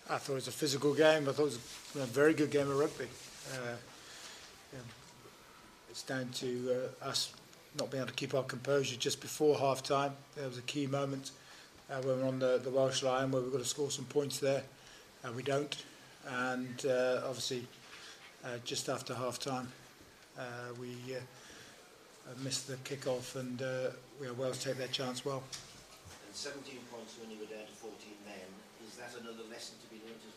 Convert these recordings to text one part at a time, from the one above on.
I thought it was a physical game. I thought it was a very good game of rugby. Yeah, it's down to us not being able to keep our composure just before half time. There was a key moment when we were on the Welsh line where we've got to score some points there. We don't. And obviously, just after half time, we missed the kick-off, and Wales take their chance well. And 17 points when you were down to 14 men, is that another lesson to be learnt as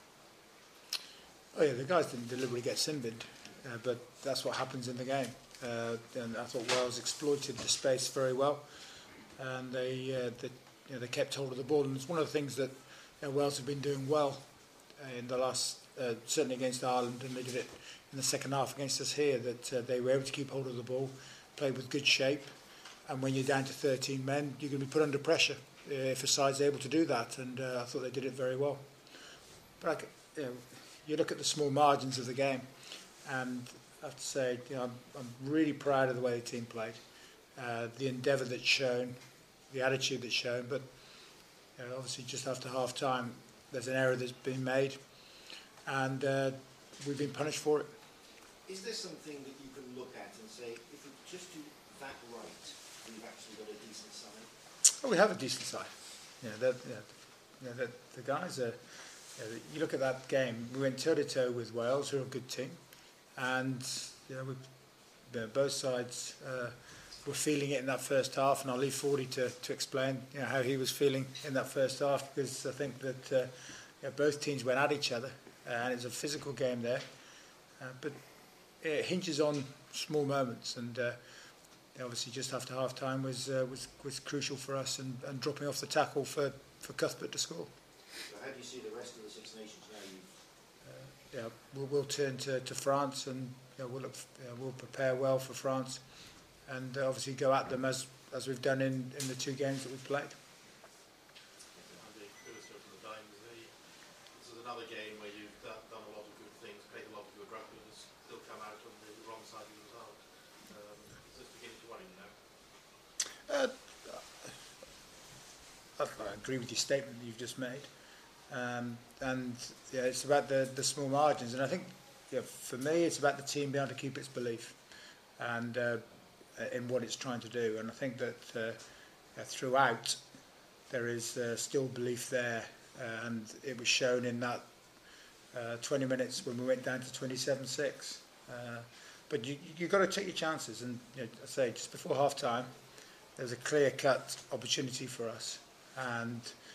well? Oh yeah, the guys didn't deliberately get sin-binned, but that's what happens in the game. And I thought Wales exploited the space very well, and they kept hold of the ball. And it's one of the things that Wales have been doing well in the last, certainly against Ireland, and they did it in the second half against us here, that they were able to keep hold of the ball, play with good shape, and when you're down to 13 men, you're going to be put under pressure if a side's able to do that, and I thought they did it very well. But you look at the small margins of the game, and I have to say, I'm really proud of the way the team played, the endeavour that's shown, the attitude that's shown. But obviously, just after half time, there's an error that's been made, and we've been punished for it. Is there something that you can look at and say, if we just do that right, we've actually got a decent side? Well, we have a decent side. The guys are. You look at that game. We went toe-to-toe with Wales, who are a good team, and both sides were feeling it in that first half. And I'll leave Fordy to explain how he was feeling in that first half, because I think that both teams went at each other, and it's a physical game there. But it hinges on small moments, and obviously just after half time was crucial for us, and dropping off the tackle for Cuthbert to score. So how do you see the rest of the Six Nations now? We'll turn to France, and we'll prepare well for France, and obviously go at them as we've done in the two games that we've played. This is another game where you've done a lot of good things, played a lot of good rugby, but still come out on the wrong side of the result. Is this beginning to worry you now? I agree with your statement that you've just made, and it's about the small margins, and I think for me it's about the team being able to keep its belief and in what it's trying to do, and I think that throughout there is still belief there, and it was shown in that 20 minutes when we went down to 27-6. But you've got to take your chances, and I say just before half time there was a clear-cut opportunity for us, and